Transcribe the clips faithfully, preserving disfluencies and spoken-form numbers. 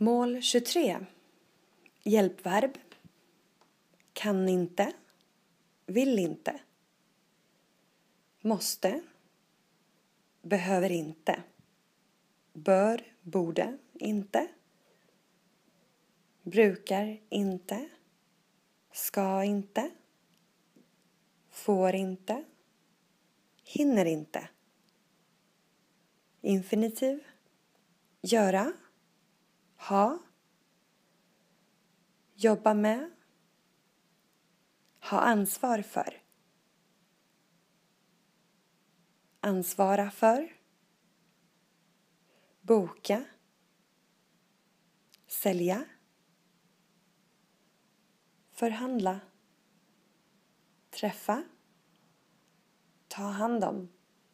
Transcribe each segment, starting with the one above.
Mål tjugotre. Hjälpverb. Kan inte. Vill inte. Måste. Behöver inte. Bör, borde, inte. Brukar inte. Ska inte. Får inte. Hinner inte. Infinitiv. Göra. Ha. Jobba med. Ha ansvar för. Ansvara för. Boka. Sälja. Förhandla. Träffa. Ta hand om.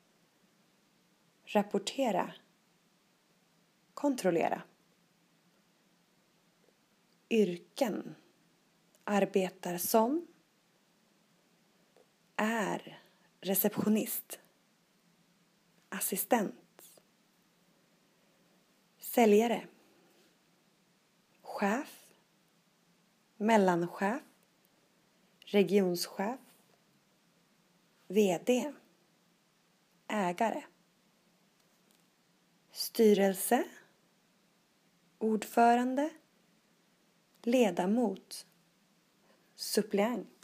Rapportera. Kontrollera. Yrken. Arbetar som. Är receptionist. Assistent. Säljare. Chef. Mellanchef. Regionschef. V D. Ägare. Styrelse. Ordförande. Ledamot. Suppleant.